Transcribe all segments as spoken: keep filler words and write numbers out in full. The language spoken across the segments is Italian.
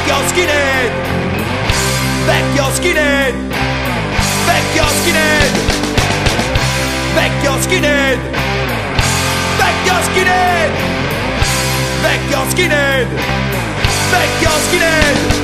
vecchio skinhead, vecchio skinhead, vecchio skinhead, vecchio skinhead, vecchio skinhead, vecchio skinhead, vecchio skinhead.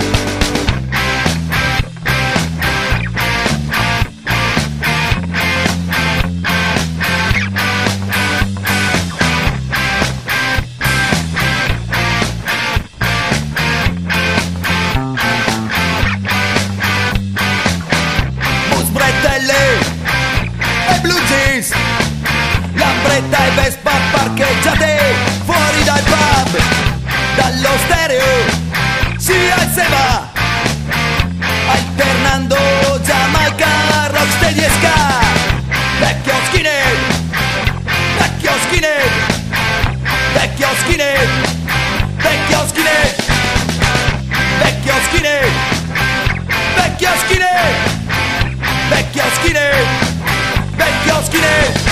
Lambretta e Vespa parcheggiate fuori dal pub, dallo stereo si alza e va, alternando Giamaica, rocksteady e ska. Vecchio skinhead, vecchio skinhead, vecchio skinhead, vecchio skinhead, vecchio skinhead, vecchio skinhead, vecchio skinhead, vecchio skinhead.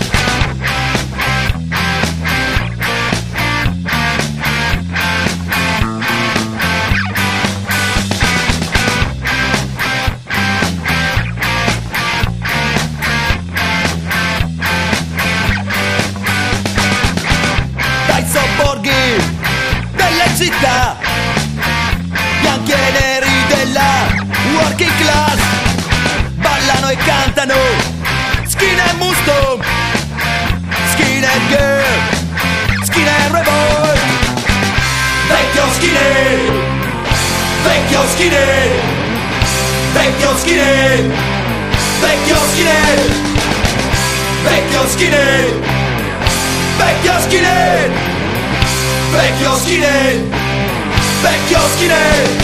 Città, bianchi e neri della working class, ballano e cantano skinhead Mustom, skinhead girl, skinhead revolt. Vecchio skinhead, vecchio skinhead, vecchio skinhead, vecchio skinhead, vecchio skinhead, vecchio skinhead, vecchio skinhead, vecchio skinhead.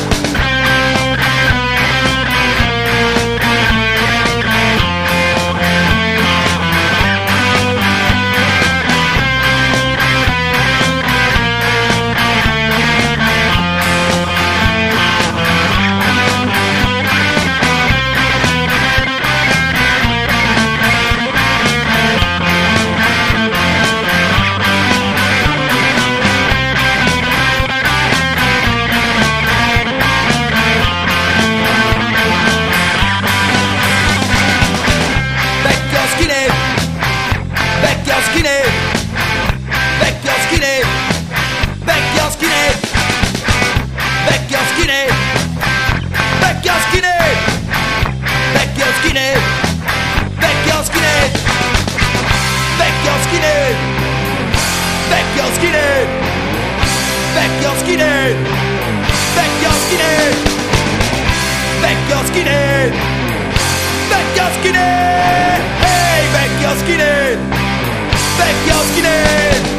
Vecchio skinhead, vecchio skinhead, vecchio skinhead, vecchio skinhead, hey vecchio skinhead, vecchio skinhead.